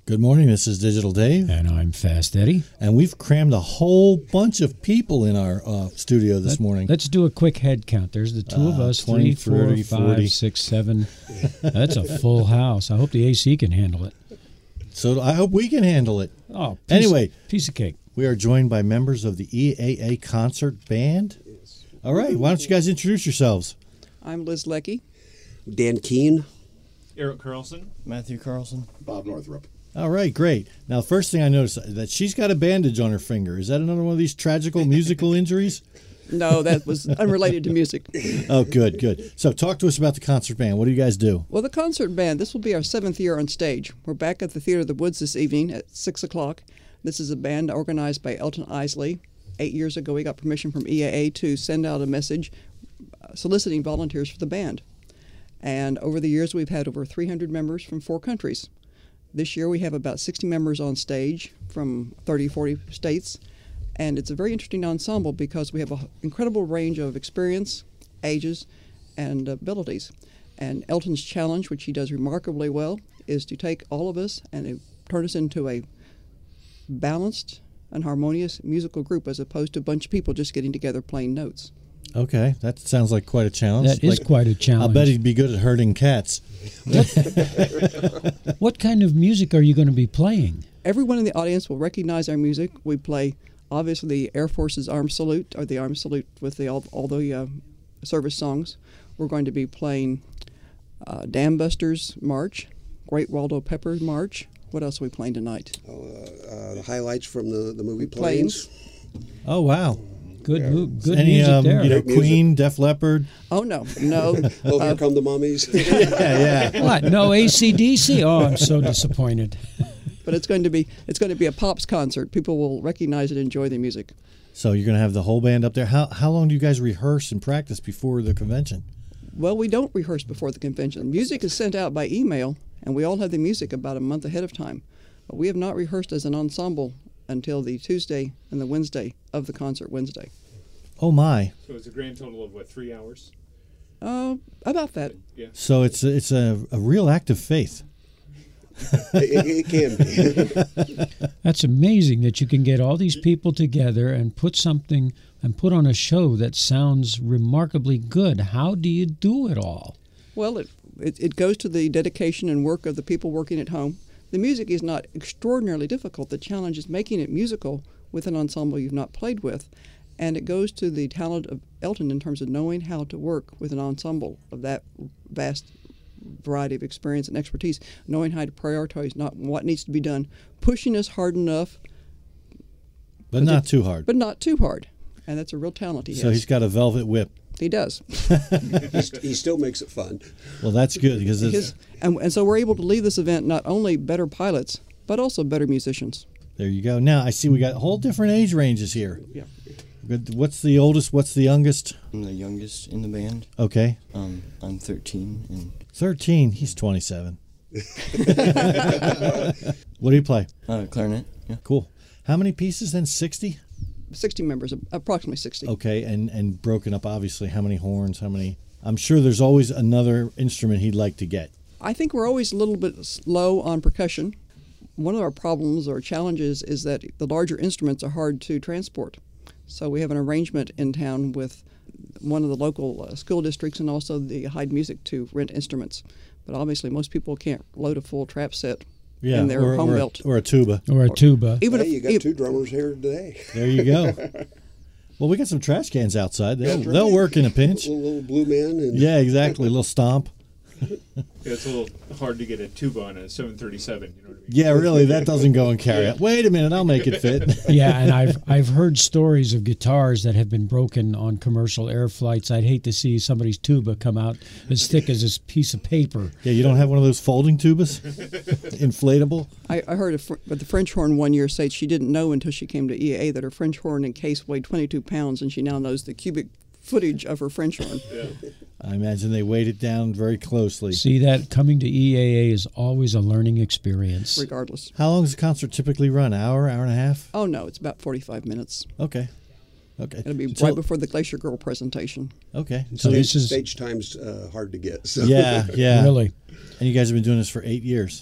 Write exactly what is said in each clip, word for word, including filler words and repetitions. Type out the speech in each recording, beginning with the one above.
Good morning, this is Digital Dave. And I'm Fast Eddie. And we've crammed a whole bunch of people in our uh, studio this Let, morning. Let's do a quick head count. There's the two uh, of us, twenty, three, four, thirty, five, forty. six, seven. That's a full house. I hope the A C can handle it. So I hope we can handle it. Oh, piece, anyway, piece of cake. We are joined by members of the E A A Concert Band. All right, why don't you guys introduce yourselves? I'm Liz Leckie. Dan Keene. Eric Carlson. Matthew Carlson. Bob Northrup. All right, great. Now, the first thing I noticed is that she's got a bandage on her finger. Is that another one of these tragical musical injuries? No, that was unrelated to music. Oh, good, good. So talk to us about the concert band. What do you guys do? Well, the concert band, this will be our seventh year on stage. We're back at the Theater of the Woods this evening at six o'clock. This is a band organized by Elton Isley. Eight years ago, we got permission from E A A to send out a message soliciting volunteers for the band. And over the years, we've had over three hundred members from four countries. This year, we have about sixty members on stage from thirty, forty states. And it's a very interesting ensemble because we have an incredible range of experience, ages, and abilities. And Elton's challenge, which he does remarkably well, is to take all of us and turn us into a balanced and harmonious musical group as opposed to a bunch of people just getting together playing notes. Okay, that sounds like quite a challenge. That is like, quite a challenge. I'll bet he'd be good at herding cats. What kind of music are you going to be playing? Everyone in the audience will recognize our music. We play, obviously, the Air Force's Armed Salute, or the Armed Salute with the, all, all the uh, service songs. We're going to be playing uh, Dam Busters March, Great Waldo Pepper March. What else are we playing tonight? Oh, uh, uh, the highlights from the, the movie Planes. Planes. Oh, wow. Good, Yeah. mo- good Any, music um, there. you know, Great music. Queen, Def Leppard? Oh, no, no. Oh, here Uh, come the mummies. Yeah, yeah. What? No A C D C? Oh, I'm so disappointed. But it's going to be it's going to be a Pops concert. People will recognize and enjoy the music. So you're going to have the whole band up there. How how long do you guys rehearse and practice before the convention? Well, we don't rehearse before the convention. Music is sent out by email, and we all have the music about a month ahead of time. But we have not rehearsed as an ensemble until the Tuesday and the Wednesday of the concert Wednesday. Oh, my. So it's a grand total of, what, three hours? Uh, about that. Yeah. So it's it's a, a real act of faith. it, it can be. That's amazing that you can get all these people together and put something and put on a show that sounds remarkably good. How do you do it all? Well, it, it, it goes to the dedication and work of the people working at home. The music is not extraordinarily difficult. The challenge is making it musical with an ensemble you've not played with. And it goes to the talent of Elton in terms of knowing how to work with an ensemble of that vast variety of experience and expertise, knowing how to prioritize not what needs to be done, pushing us hard enough. But not too hard. But not too hard. And that's a real talent he So has. he's got a velvet whip. He does. He's, he still makes it fun. Well, that's good because it's, His, and, and so we're able to leave this event not only better pilots, but also better musicians. there you go. Now, I see we got whole different age ranges here. Yeah. Good. What's the oldest? What's the youngest? I'm the youngest in the band. Okay. Um, I'm thirteen, and thirteen. He's twenty-seven. What do you play? uh, clarinet. Yeah. Cool. How many pieces then? sixty? sixty members, approximately sixty. Okay, and, and broken up, obviously. How many horns? How many? I'm sure there's always another instrument he'd like to get. I think we're always a little bit low on percussion. One of our problems or challenges is that the larger instruments are hard to transport. So we have an arrangement in town with one of the local uh, school districts and also the Hyde Music to rent instruments. But obviously most people can't load a full trap set Yeah, in their or, home or, built. a, or a tuba. Or a tuba? Even Hey, if you got if- two drummers here today. There you go. Well, we got some trash cans outside. They'll, That's right. they'll work in a pinch. Little, little blue men. And Yeah, exactly. A little stomp. Yeah, it's a little hard to get a tuba on a seven thirty-seven. You know what I mean? Yeah, really, that doesn't go in carry out. Wait a minute, I'll make it fit. Yeah, and I've I've heard stories of guitars that have been broken on commercial air flights. I'd hate to see somebody's tuba come out as thick as this piece of paper. Yeah, you don't have one of those folding tubas? Inflatable? I, I heard a fr- but the French horn one year say she didn't know until she came to E A A that her French horn in case weighed twenty-two pounds, and she now knows the cubic footage of her French horn. Yeah. I imagine they weighed it down very closely. See that coming to E A A is always a learning experience. Regardless. How long does the concert typically run? Hour, hour and a half? Oh no, it's about forty-five minutes. Okay. Okay. It'll be Until- right before the Glacier Girl presentation. Okay. So So this is Stage time's uh, hard to get. So. yeah, yeah. really And you guys have been doing this for eight years.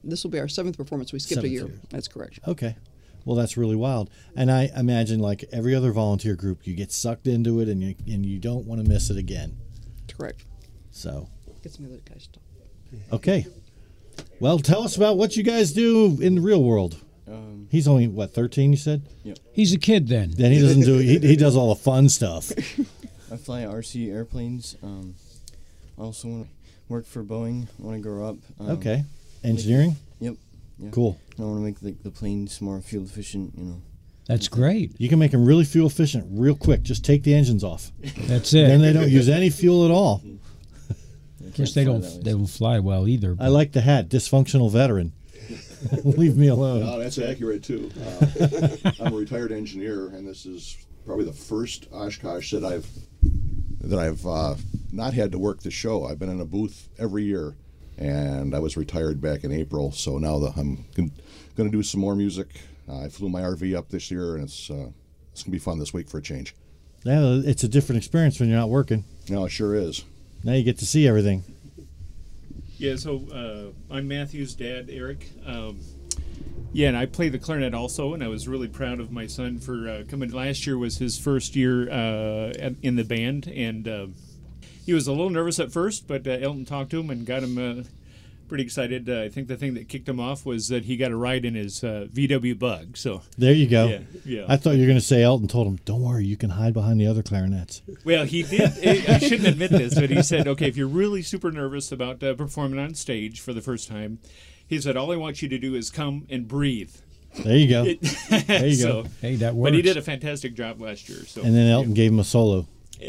This will be our seventh performance. We skipped a Seventh year. year. That's correct. Okay. Well, that's really wild. And I imagine, like every other volunteer group, you get sucked into it and you, and you don't want to miss it again. Correct. So, Get some of the guys to talk. okay. Well, tell us about what you guys do in the real world. Um, He's only, what, thirteen, you said? He's a kid then. Then he doesn't do, he, he does all the fun stuff. I fly R C airplanes. Um, I also want to work for Boeing when I grow up. Um, Okay. Engineering? Yep. Yeah. Cool. I want to make like the planes more fuel efficient. You know. That's great. You can make them really fuel efficient real quick. Just take the engines off. That's it. Then they don't use any fuel at all. Of course, they don't they don't fly well either. I like the hat, dysfunctional veteran. Leave me alone. No, that's accurate too. Uh, I'm a retired engineer, and this is probably the first Oshkosh that I've that I've uh, not had to work the show. I've been in a booth every year, and I was retired back in April. So now that I'm going to do some more music. Uh, I flew my R V up this year, and it's uh, it's gonna be fun this week for a change. Yeah, it's a different experience when you're not working. No, it sure is. Now you get to see everything. Yeah, so uh, I'm Matthew's dad, Eric. Um, yeah, and I play the clarinet also, and I was really proud of my son for uh, coming. Last year was his first year uh, at, in the band, and uh, he was a little nervous at first, but uh, Elton talked to him and got him uh, pretty excited. Uh, I think the thing that kicked him off was that he got a ride in his uh, V W Bug. So There you go. yeah, yeah. I thought you were going to say Elton told him, don't worry, you can hide behind the other clarinets. Well, he did. I shouldn't admit this, but he said, okay, if you're really super nervous about uh, performing on stage for the first time, he said, all I want you to do is come and breathe. There you go. It, There you so, go. Hey, that works. But he did a fantastic job last year. So And then Elton gave him a solo.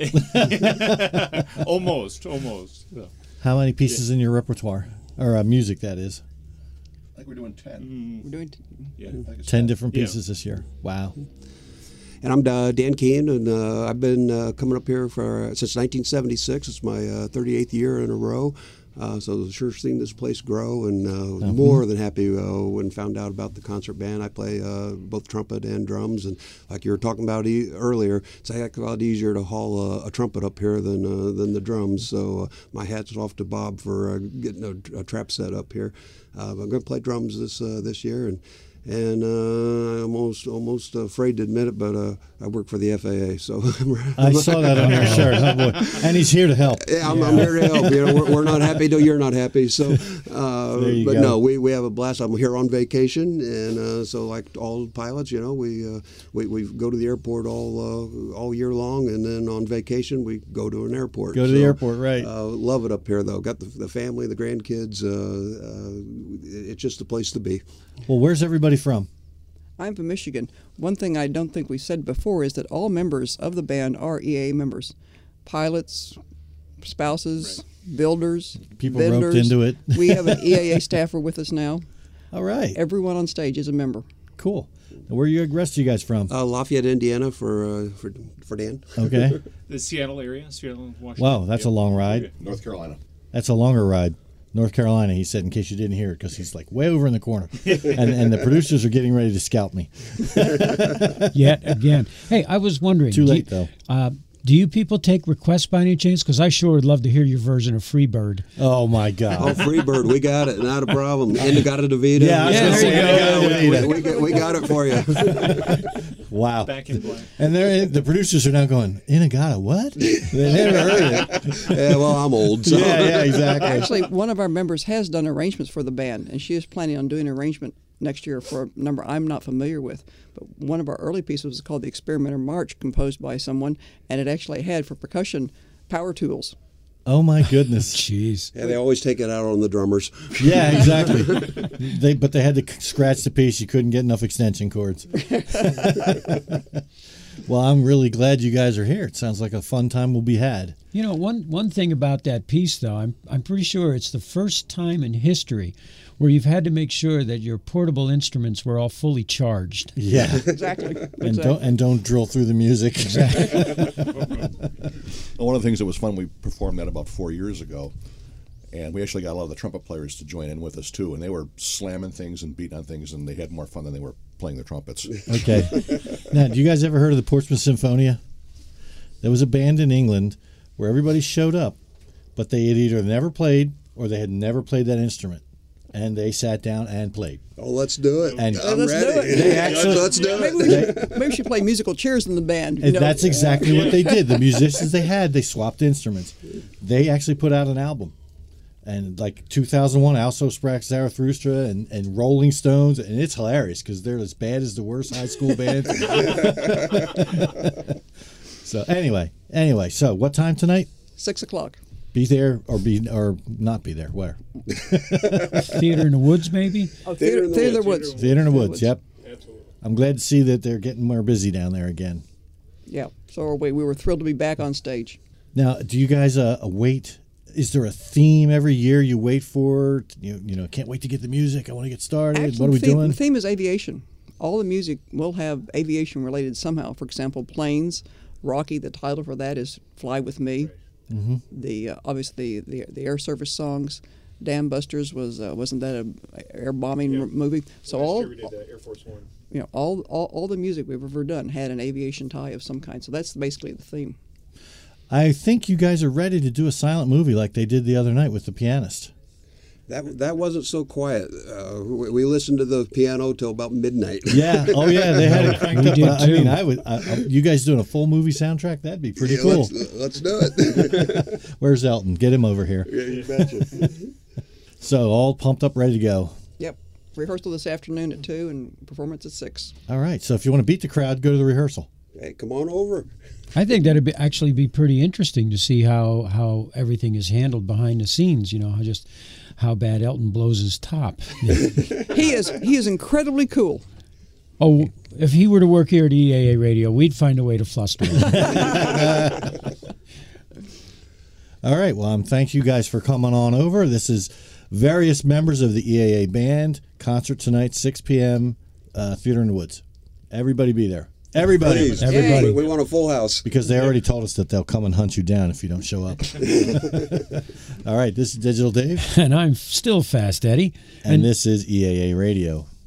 almost, almost. So, How many pieces in your repertoire? Or uh, music, that is. I think we're doing ten. We're doing. T- yeah. I think it's Ten different Yeah. pieces this year. Wow. And I'm uh, Dan Keane, and uh, I've been uh, coming up here for since nineteen seventy-six. It's my uh, thirty-eighth year in a row. Uh, so sure seen this place grow, and uh, more than happy uh, when found out about the concert band. I play uh, both trumpet and drums, and like you were talking about e- earlier, it's a heck of a lot easier to haul a, a trumpet up here than uh, than the drums. So uh, my hat's off to Bob for uh, getting a, a trap set up here. Uh, I'm going to play drums this uh, this year, and. And uh, I'm almost almost afraid to admit it, but uh, I work for the F A A, so I saw that on your shirt. Oh, boy. And he's here to help. yeah, I'm, I'm here to help. You know, we're, we're not happy till you're not happy. So, uh, There you but go. no, we, we have a blast. I'm here on vacation, and uh, so like all pilots, you know, we uh, we, we go to the airport all uh, all year long, and then on vacation we go to an airport. Go to So, the airport, right. Uh, love it up here, though. Got the, the family, the grandkids. Uh, uh, it's just the place to be. Well, where's everybody from? I'm from Michigan. One thing I don't think we said before is that all members of the band are E A A members. Pilots, spouses, builders, People roped vendors. into it. We have an E A A staffer with us now. All right. Everyone on stage is a member. Cool. Where are you rest of you guys from? Uh, Lafayette, Indiana, for uh, for for Dan. Okay. The Seattle area, Seattle, Washington. Wow, that's a Yeah. long ride. Okay. North Carolina. That's a longer ride. North Carolina, he said, in case you didn't hear it, because he's like way over in the corner. and, and the producers are getting ready to scalp me. Yet again. Hey, I was wondering. Too do late, you- though. Uh, do you people take requests by any chance? Because I sure would love to hear your version of Freebird. Oh, my Oh, God. Freebird, we got it, not a problem. Indigata Davida. Yeah, I was Yeah, going to there say, you yeah, we, we, got, we got it for you. wow. Back in black. And they're, the producers are now going, Inagata, what? They never heard it. Yeah, well, I'm old. So. Yeah, yeah, exactly. Actually, one of our members has done arrangements for the band, and she is planning on doing an arrangement next year for a number I'm not familiar with. But one of our early pieces was called the Experimenter March, composed by someone, and it actually had for percussion power tools. Oh, my goodness. Jeez. Yeah, they always take it out on the drummers. Yeah, exactly. They, but they had to scratch the piece. You couldn't get enough extension cords. Well, I'm really glad you guys are here. It sounds like a fun time will be had. You know, one one thing about that piece, though, I'm I'm pretty sure it's the first time in history where you've had to make sure that your portable instruments were all fully charged. Yeah. Exactly. And don't and don't drill through the music. Well, one of the things that was fun, we performed that about four years ago, and we actually got a lot of the trumpet players to join in with us too, and they were slamming things and beating on things, and they had more fun than they were playing the trumpets. Okay. Now, do you guys ever heard of the Portsmouth Symphonia? There was a band in England where everybody showed up, but they had either never played or they had never played that instrument. and they sat down and played. Oh, let's do it. And- I'm Let's do ready. it. They actually- let's do Maybe it. we, should, maybe we should play musical chairs in the band. you And know? that's exactly what they did. The musicians they had, they swapped instruments. They actually put out an album. And like two thousand one, Also Sprach Zarathustra and, and Rolling Stones. And it's hilarious because they're as bad as the worst high school band. So anyway, anyway, so what time tonight? Six o'clock. Be there or be or not be there. Where? Theater in the Woods, maybe? Oh, Theater theater, in the theater in the Woods. woods. Theater in the Woods. Yep. Absolutely. I'm glad to see that they're getting more busy down there again. Yeah. So are we. We were thrilled to be back on stage. Now, do you guys uh, wait? Is there a theme every year you wait for? You, you know, can't wait to get the music. I want to get started. Actually, what are we the theme, doing? The theme is aviation. All the music will have aviation related somehow. For example, planes. Rocky, the title for that is "Fly with Me." Mm-hmm. The uh, obviously the, the the air service songs. Dam Busters was uh, wasn't that a air bombing Yeah. r- movie? So Last all year we did uh, Air Force One. you know all, all all the music we've ever done had an aviation tie of some kind. So that's basically the theme. I think you guys are ready to do a silent movie like they did the other night with The Pianist. That that wasn't so quiet. Uh, we, we listened to the piano till about midnight. Yeah. Oh, yeah. They had it cranked We up. did I mean, too. I would. I, I- you guys doing a full movie soundtrack? That'd be pretty Yeah, cool. Let's, let's do it. Where's Elton? Get him over here. Yeah, you betcha. So all pumped up, ready to go. Yep. Rehearsal this afternoon at two and performance at six. All right. So if you want to beat the crowd, go to the rehearsal. Hey, come on over. I think that'd be, actually be pretty interesting to see how, how everything is handled behind the scenes. You know, how just how bad Elton blows his top. He is he is incredibly cool. Oh, if he were to work here at E A A Radio, we'd find a way to fluster him. All right. Well, um, thank you guys for coming on over. This is various members of the E A A band concert tonight, six p.m. Uh, Theater in the Woods. Everybody be there. Everybody. Please. Everybody. We, we want a full house. Because they already told us that they'll come and hunt you down if you don't show up. All right. This is Digital Dave, And I'm still Fast Eddie. and this is E A A Radio.